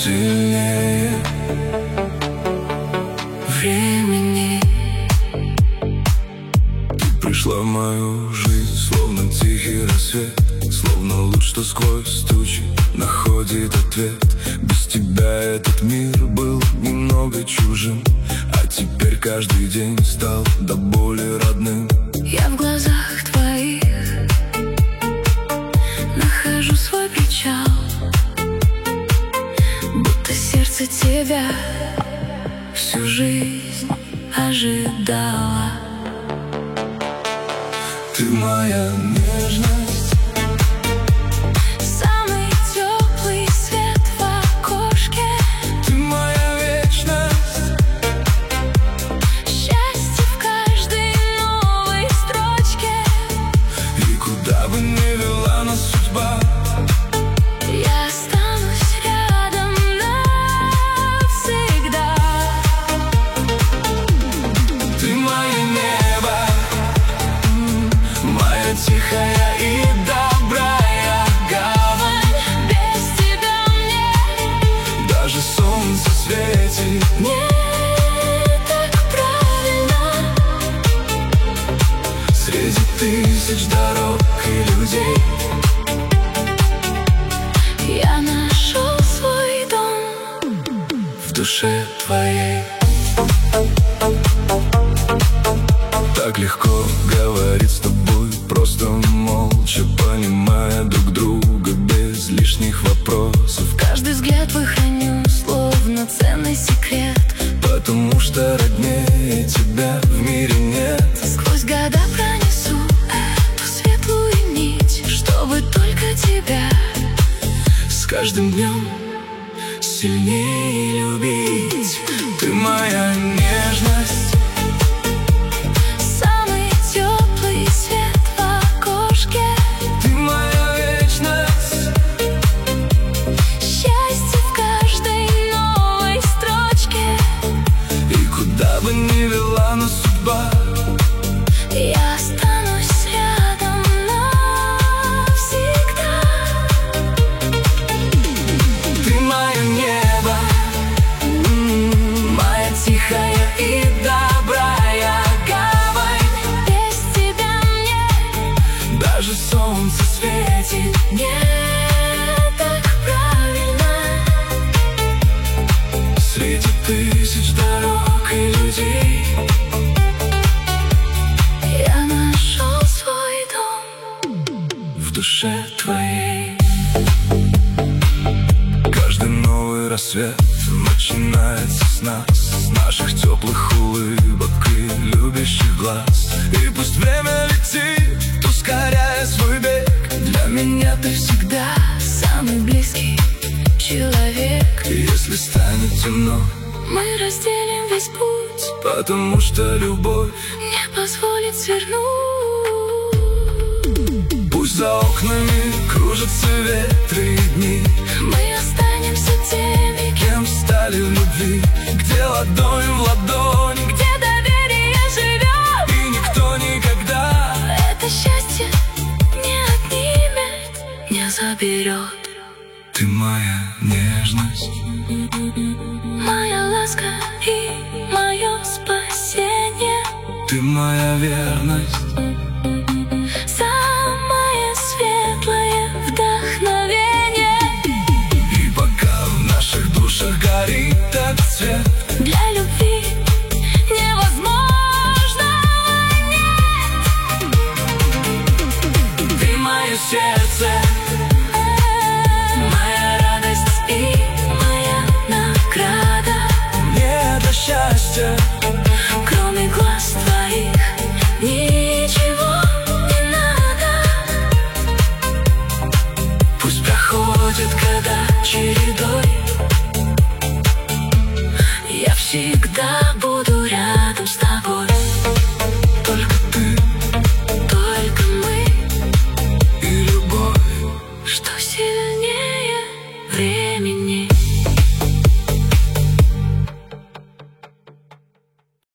сильнее времени. Ты пришла в мою жизнь, словно тихий рассвет, словно луч, что сквозь тучи находит ответ. Без тебя этот мир был немного чужим, а теперь каждый день стал до боли родным. Я в глазах твоих нахожу свой причал, будто сердце тебя всю жизнь ожидала. Ты моя нежность, самый теплый свет в окошке. ты моя вечность, Счастье в каждой новой строчке. и куда бы ни вела нас судьба, Я останусь рядом навсегда. ты мое небо, моя тихая и добрая гавань. Без тебя мне Даже солнце светит, не так правильно. среди тысяч дорог и людей Я нашел свой дом в душе твоей. Так легко говорить с тобой, просто молча, понимая друг друга без лишних вопросов. Каждый взгляд твой храню, словно ценный секрет. Потому что роднее тебя в мире нет. Сквозь года пронесу эту светлую нить, чтобы только тебя С каждым днем сильнее любить. Ты моя нежность, самый теплый свет в окошке. ты моя вечность, Счастье в каждой новой строчке. и куда бы ни вела нас судьба, Я останусь рядом навсегда. ты мое небо, моя тихая и добрая гавань. Без тебя мне Даже солнце светит, не так правильно. среди тысяч дорог и людей Я нашел свой дом в душе твоей. Каждый новый рассвет начинается с нас, с наших теплых улыбок и любящих глаз. И пусть время летит, ускоряя свой бег, для меня ты всегда самый близкий человек. и если станет темно, Мы разделим весь путь, потому что любовь не позволит свернуть. пусть за окнами кружатся ветры и дни, Мы останемся теми, кем стали в любви, где ладонь в ладонь, где доверие живет. и никто никогда Это счастье не отнимет, не заберет. ты моя нежность, Моя ласка и мое спасение. ты моя верность, Самое светлое вдохновение. и пока в наших душах горит этот свет, Для любви невозможного нет. ты мое сердце, Моя радость и моя награда. мне до счастья, Кроме глаз твоих ничего не надо. пусть проходят года чередой, Я всегда буду рядом с тобой. только ты Только мы, и любовь. что сильнее времени.